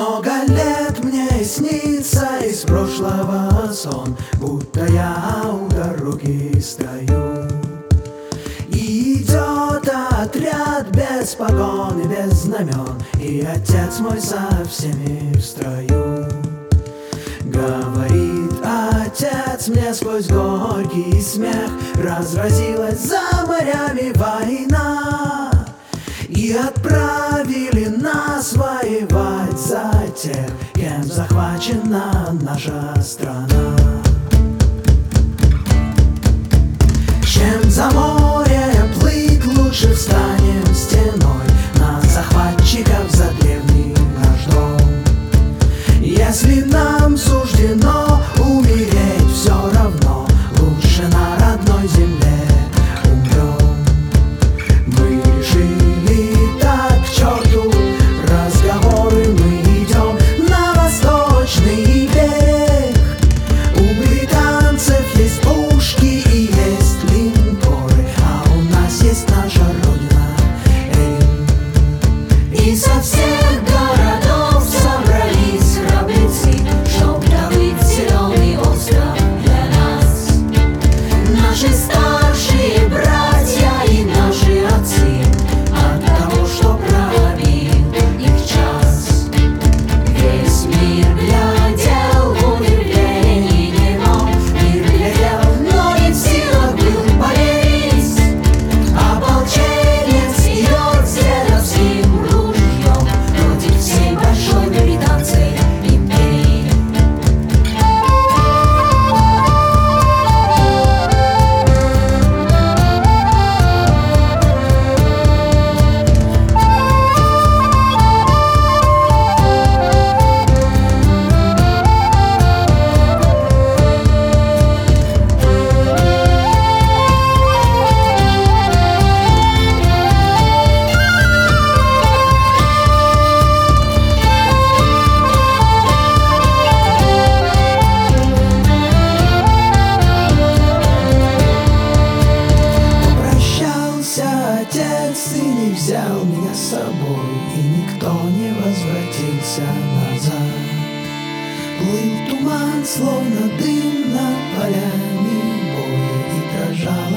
Много лет мне снится из прошлого сон, будто я у дороги стою. И идет отряд без погон и без знамен, и отец мой со всеми в строю. Говорит отец мне сквозь горький смех: разразилась за морями война, и отправили нас воевать за тех, кем захвачена наша страна. Чем за море плыть, лучше встанем стеной на захватчиков за древний наш дом. Если нам суждено умереть, все равно лучше на родной земле умрем. Мы решили так, к черту разговоры, мы идем на восточный берег. У британцев есть пушки и есть линкоры, а у нас есть наша родина Эрин. И со всех городов собрались храбрецы, чтоб добыть зеленый остров для нас. Наши старшие братья и наши отцы от того, что пробил их час. Весь мир глядел в умерении, но мир глядел, но не в силах был поверить. Ополченец идет с дедовским ружьем против всей большой британской империи. Отец, ты не взял меня с собой, и никто не возвратился назад. Плыл туман, словно дым над полями боя, и дрожала